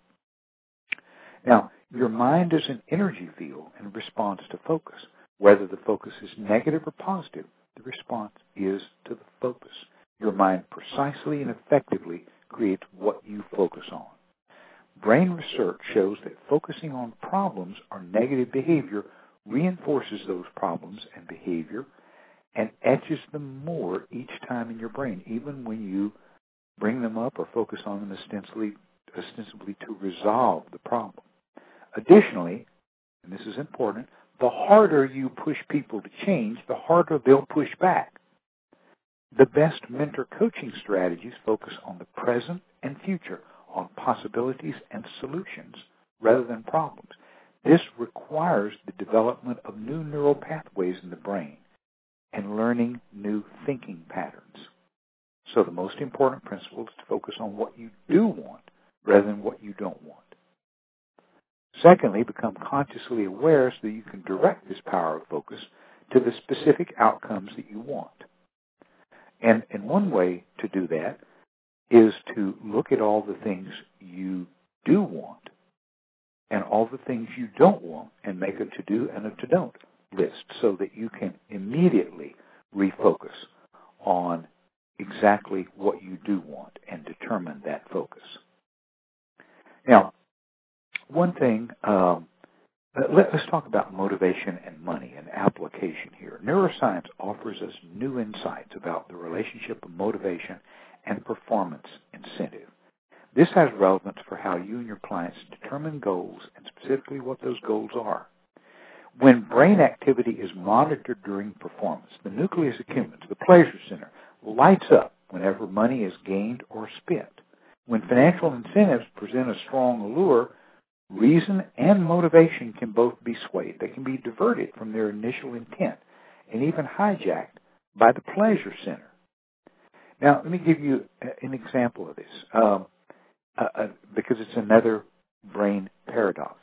Now, your mind is an energy field and responds to focus. Whether the focus is negative or positive, the response is to the focus. Your mind precisely and effectively creates what you focus on. Brain research shows that focusing on problems or negative behavior reinforces those problems and behavior and etches them more each time in your brain, even when you bring them up or focus on them ostensibly, ostensibly to resolve the problem. Additionally, and this is important, the harder you push people to change, the harder they'll push back. The best mentor coaching strategies focus on the present and future, on possibilities and solutions rather than problems. This requires the development of new neural pathways in the brain and learning new thinking patterns. So the most important principle is to focus on what you do want rather than what you don't want. Secondly, become consciously aware so that you can direct this power of focus to the specific outcomes that you want. And, and one way to do that is to look at all the things you do want and all the things you don't want and make a to-do and a to-don't list so that you can immediately refocus on exactly what you do want and determine that focus. Now, one thing, um, let, let's talk about motivation and money and application here. Neuroscience offers us new insights about the relationship of motivation and performance incentive. This has relevance for how you and your clients determine goals and specifically what those goals are. When brain activity is monitored during performance, the nucleus accumbens, the pleasure center, lights up whenever money is gained or spent. When financial incentives present a strong allure, reason and motivation can both be swayed. They can be diverted from their initial intent and even hijacked by the pleasure center. Now, let me give you an example of this, um, uh, uh, because it's another brain paradox.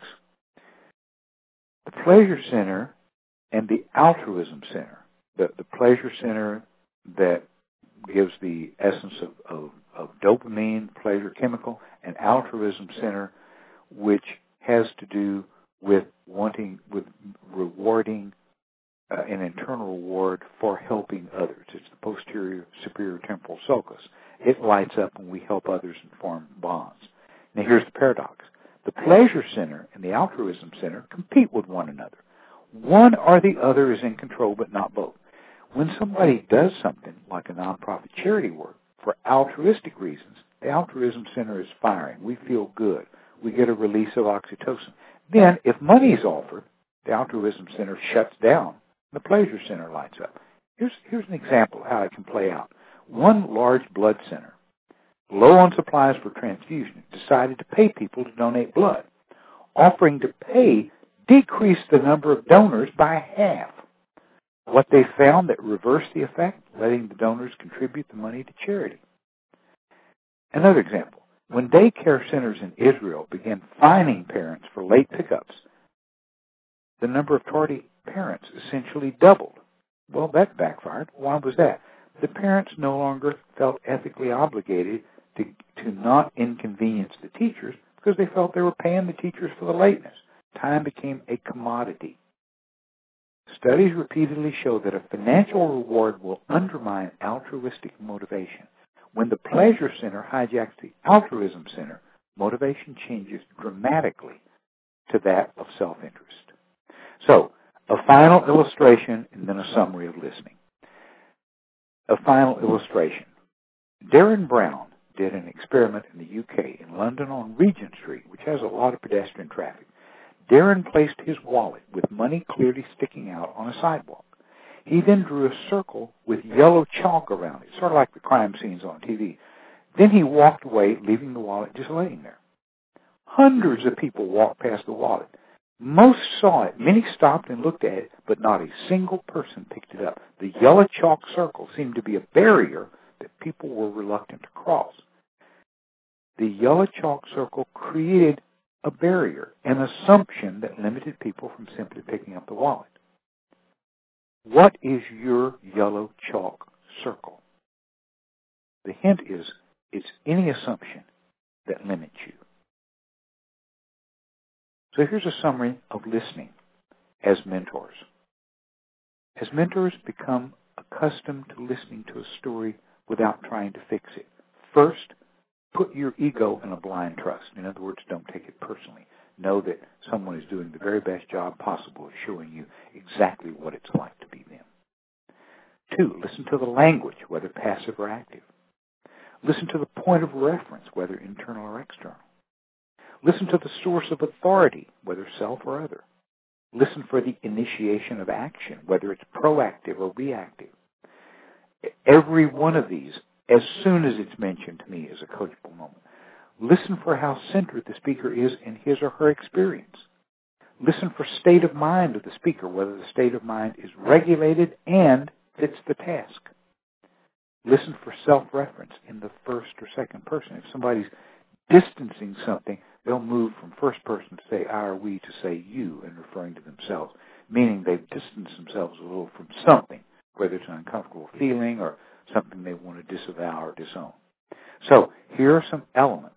The pleasure center and the altruism center, the, the pleasure center that gives the essence of, of, of dopamine, pleasure chemical, and altruism center, which has to do with wanting, with rewarding uh, an internal reward for helping others. It's the posterior superior temporal sulcus. It lights up when we help others and form bonds. Now here's the paradox. The pleasure center and the altruism center compete with one another. One or the other is in control, but not both. When somebody does something like a nonprofit charity work for altruistic reasons, the altruism center is firing. We feel good. We get a release of oxytocin. Then, if money is offered, the altruism center shuts down. The pleasure center lights up. Here's, here's an example of how it can play out. One large blood center, low on supplies for transfusion, decided to pay people to donate blood. Offering to pay decreased the number of donors by half. What they found that reversed the effect, letting the donors contribute the money to charity. Another example. When daycare centers in Israel began fining parents for late pickups, the number of tardy parents essentially doubled. Well, that backfired. Why was that? The parents no longer felt ethically obligated to, to not inconvenience the teachers because they felt they were paying the teachers for the lateness. Time became a commodity. Studies repeatedly show that a financial reward will undermine altruistic motivation. When the pleasure center hijacks the altruism center, motivation changes dramatically to that of self-interest. So, a final illustration and then a summary of listening. A final illustration. Darren Brown did an experiment in the U K, in London on Regent Street, which has a lot of pedestrian traffic. Darren placed his wallet with money clearly sticking out on a sidewalk. He then drew a circle with yellow chalk around it, sort of like the crime scenes on T V. Then he walked away, leaving the wallet just laying there. Hundreds of people walked past the wallet. Most saw it. Many stopped and looked at it, but not a single person picked it up. The yellow chalk circle seemed to be a barrier that people were reluctant to cross. The yellow chalk circle created a barrier, an assumption that limited people from simply picking up the wallet. What is your yellow chalk circle? The hint is, it's any assumption that limits you. So here's a summary of listening as mentors. As mentors, become accustomed to listening to a story without trying to fix it. First, put your ego in a blind trust. In other words, don't take it personally. Know that someone is doing the very best job possible of showing you exactly what it's like to be them. Two, listen to the language, whether passive or active. Listen to the point of reference, whether internal or external. Listen to the source of authority, whether self or other. Listen for the initiation of action, whether it's proactive or reactive. every one of these, as soon as it's mentioned to me, is a coachable moment. Listen for how centered the speaker is in his or her experience. Listen for state of mind of the speaker, whether the state of mind is regulated and fits the task. Listen for self-reference in the first or second person. If somebody's distancing something, they'll move from first person to say I or we to say you and referring to themselves, meaning they've distanced themselves a little from something, whether it's an uncomfortable feeling or something they want to disavow or disown. So here are some elements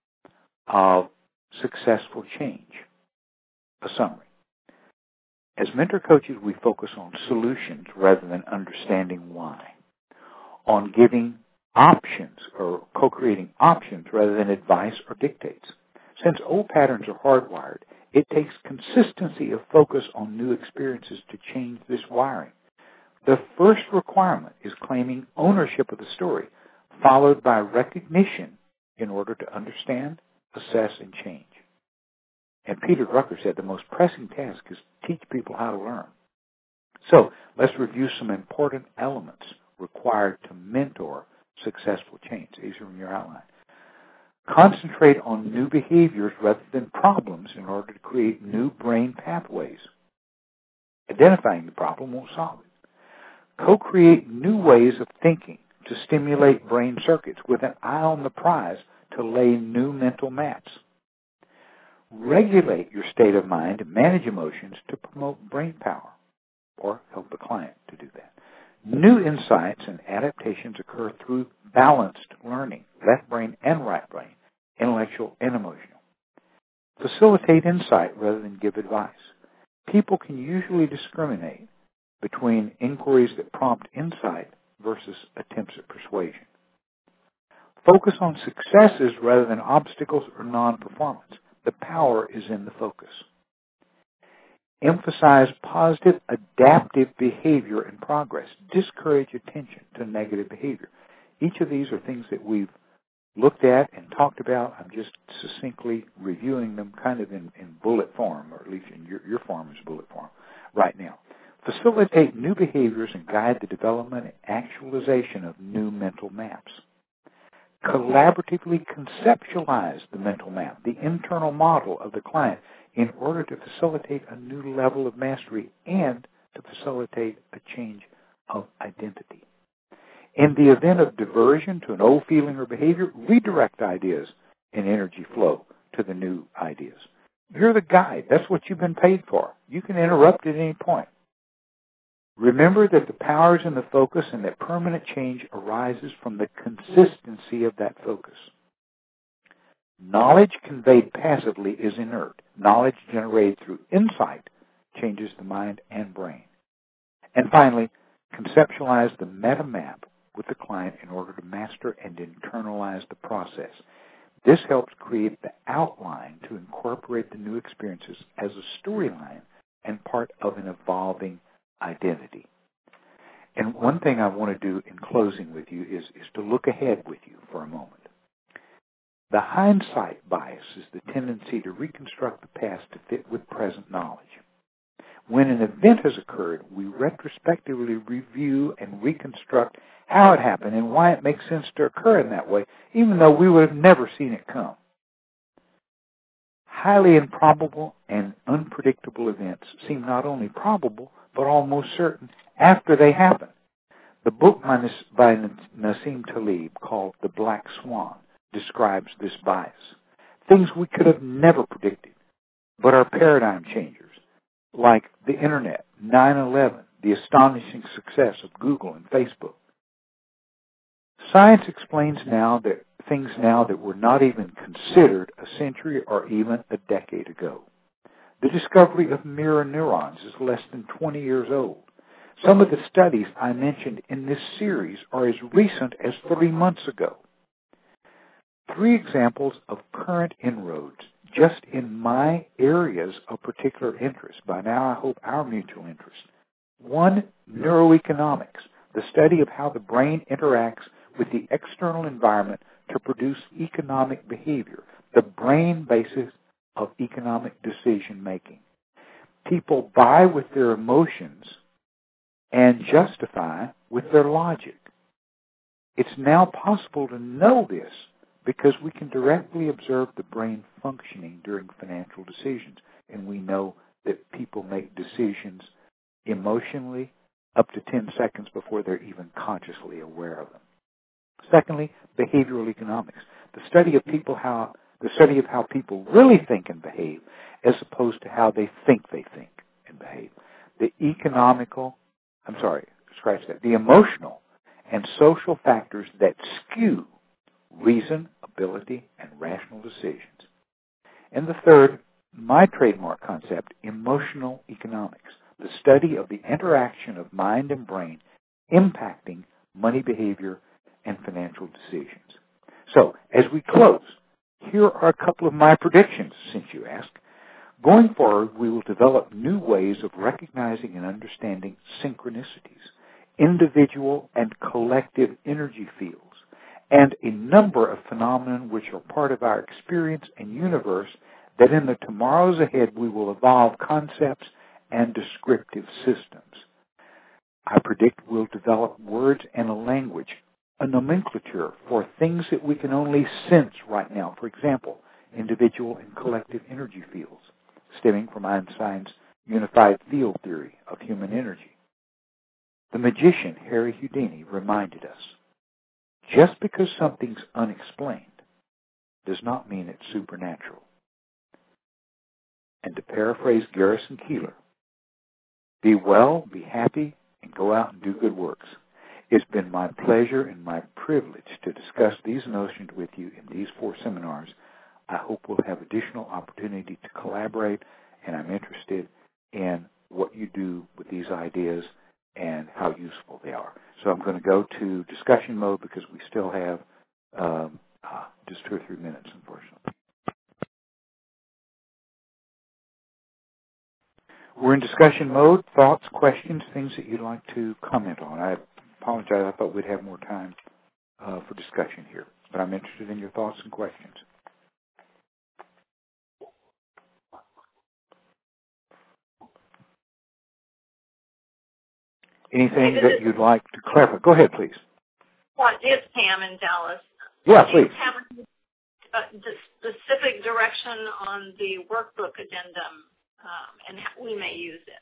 of successful change. A summary. As mentor coaches, we focus on solutions rather than understanding why, on giving options or co-creating options rather than advice or dictates. Since old patterns are hardwired, it takes consistency of focus on new experiences to change this wiring. The first requirement is claiming ownership of the story, followed by recognition in order to understand, assess, and change. And Peter Drucker said the most pressing task is to teach people how to learn. So let's review some important elements required to mentor successful change. These are in your outline. Concentrate on new behaviors rather than problems in order to create new brain pathways. Identifying the problem won't solve it. Co-create new ways of thinking to stimulate brain circuits with an eye on the prize to lay new mental maps. Regulate your state of mind and manage emotions to promote brain power or help the client to do that. New insights and adaptations occur through balanced learning, left brain and right brain, intellectual and emotional. Facilitate insight rather than give advice. People can usually discriminate between inquiries that prompt insight versus attempts at persuasion. Focus on successes rather than obstacles or non-performance. The power is in the focus. Emphasize positive, adaptive behavior and progress. Discourage attention to negative behavior. Each of these are things that we've looked at and talked about. I'm just succinctly reviewing them kind of in, in bullet form, or at least in your, your form is bullet form right now. Facilitate new behaviors and guide the development and actualization of new mental maps. Collaboratively conceptualize the mental map, the internal model of the client, in order to facilitate a new level of mastery and to facilitate a change of identity. In the event of diversion to an old feeling or behavior, redirect ideas and energy flow to the new ideas. You're the guide. That's what you've been paid for. You can interrupt at any point. Remember that the power is in the focus and that permanent change arises from the consistency of that focus. Knowledge conveyed passively is inert. Knowledge generated through insight changes the mind and brain. And finally, conceptualize the meta map with the client in order to master and internalize the process. This helps create the outline to incorporate the new experiences as a storyline and part of an evolving identity. And one thing I want to do in closing with you is, is to look ahead with you for a moment. The hindsight bias is the tendency to reconstruct the past to fit with present knowledge. When an event has occurred, we retrospectively review and reconstruct how it happened and why it makes sense to occur in that way, even though we would have never seen it come. Highly improbable and unpredictable events seem not only probable, but almost certain after they happen. The book by Nassim Taleb called The Black Swan describes this bias. Things we could have never predicted, but are paradigm changers, like the Internet, nine eleven, the astonishing success of Google and Facebook. Science explains now that things now that were not even considered a century or even a decade ago. The discovery of mirror neurons is less than twenty years old. Some of the studies I mentioned in this series are as recent as three months ago. Three examples of current inroads just in my areas of particular interest. By now, I hope our mutual interest. One, neuroeconomics, the study of how the brain interacts with the external environment to produce economic behavior, the brain basis of economic decision making. People buy with their emotions and justify with their logic. It's now possible to know this because we can directly observe the brain functioning during financial decisions, and we know that people make decisions emotionally up to ten seconds before they're even consciously aware of them. Secondly, behavioral economics, the study of people how the study of how people really think and behave, as opposed to how they think they think and behave. The economical, I'm sorry, scratch that. The emotional and social factors that skew reason, ability, and rational decisions. And the third, my trademark concept, emotional economics, the study of the interaction of mind and brain impacting money behavior and financial decisions. So, as we close, here are a couple of my predictions, since you ask. Going forward, we will develop new ways of recognizing and understanding synchronicities, individual and collective energy fields, and a number of phenomena which are part of our experience and universe that in the tomorrows ahead we will evolve concepts and descriptive systems. I predict we'll develop words and a language, a nomenclature for things that we can only sense right now. For example, individual and collective energy fields, stemming from Einstein's unified field theory of human energy. The magician Harry Houdini reminded us, just because something's unexplained does not mean it's supernatural. And to paraphrase Garrison Keillor, be well, be happy, and go out and do good works. It's been my pleasure and my privilege to discuss these notions with you in these four seminars. I hope we'll have additional opportunity to collaborate, and I'm interested in what you do with these ideas and how useful they are. So I'm going to go to discussion mode because we still have um, uh, just two or three minutes, unfortunately. We're in discussion mode. Thoughts, questions, things that you'd like to comment on. I apologize. I thought we'd have more time uh, for discussion here, but I'm interested in your thoughts and questions. Anything that you'd like to clarify? Go ahead, please. Well, it's Pam in Dallas. Yeah, please. Do you have a specific direction on the workbook addendum um, and how we may use it?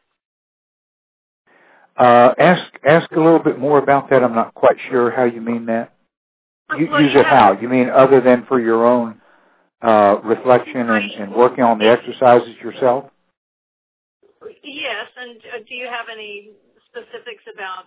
Uh, ask ask a little bit more about that. I'm not quite sure how you mean that. You, well, use you it how? You mean other than for your own uh, reflection and, and working on the exercises yourself? Yes, and uh, do you have any specifics about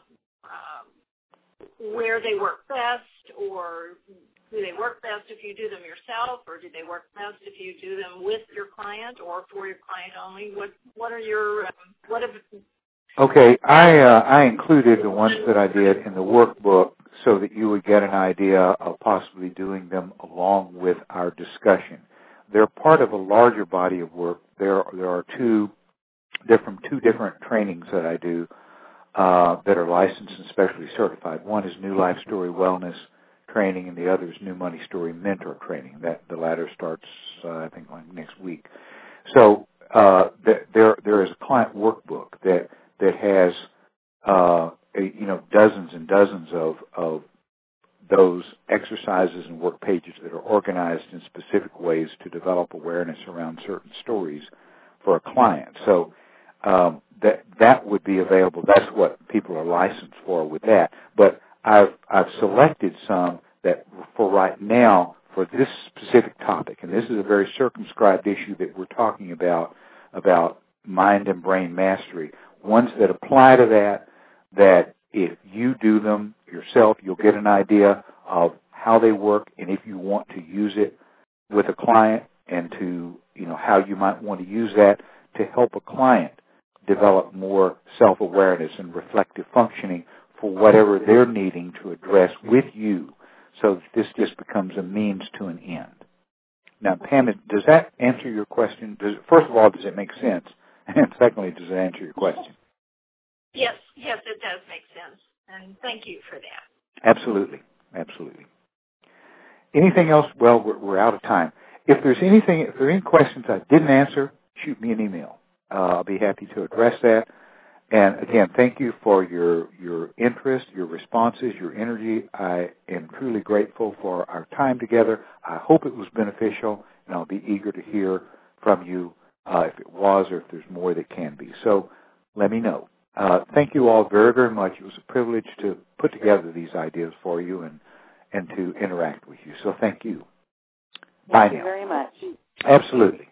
um, where they work best, or do they work best if you do them yourself, or do they work best if you do them with your client or for your client only? What What are your um, what have Okay, I uh, I included the ones that I did in the workbook so that you would get an idea of possibly doing them along with our discussion. They're part of a larger body of work. There there are two, they're from two different trainings that I do uh, that are licensed and specially certified. One is New Life Story Wellness training, and the other is New Money Story Mentor training. That the latter starts uh, I think like next week. So uh, th- there there is a client workbook that. that has, uh, a, you know, dozens and dozens of, of those exercises and work pages that are organized in specific ways to develop awareness around certain stories for a client. So um, that that would be available. That's what people are licensed for with that. But I've I've selected some that for right now for this specific topic, and this is a very circumscribed issue that we're talking about about mind and brain mastery. Ones that apply to that, that if you do them yourself, you'll get an idea of how they work, and if you want to use it with a client, and to, you know, how you might want to use that to help a client develop more self-awareness and reflective functioning for whatever they're needing to address with you, so that this just becomes a means to an end. Now, Pam, does that answer your question? Does, first of all, does it make sense? And secondly, does it answer your question? Yes, yes, it does make sense. And thank you for that. Absolutely, absolutely. Anything else? Well, we're, we're out of time. If there's anything, if there are any questions I didn't answer, shoot me an email. Uh, I'll be happy to address that. And again, thank you for your, your interest, your responses, your energy. I am truly grateful for our time together. I hope it was beneficial, and I'll be eager to hear from you uh, if it was or if there's more that can be. So let me know. Uh, thank you all very, very much. It was a privilege to put together these ideas for you and, and to interact with you. So thank you. Thank Bye you now. very much. Absolutely.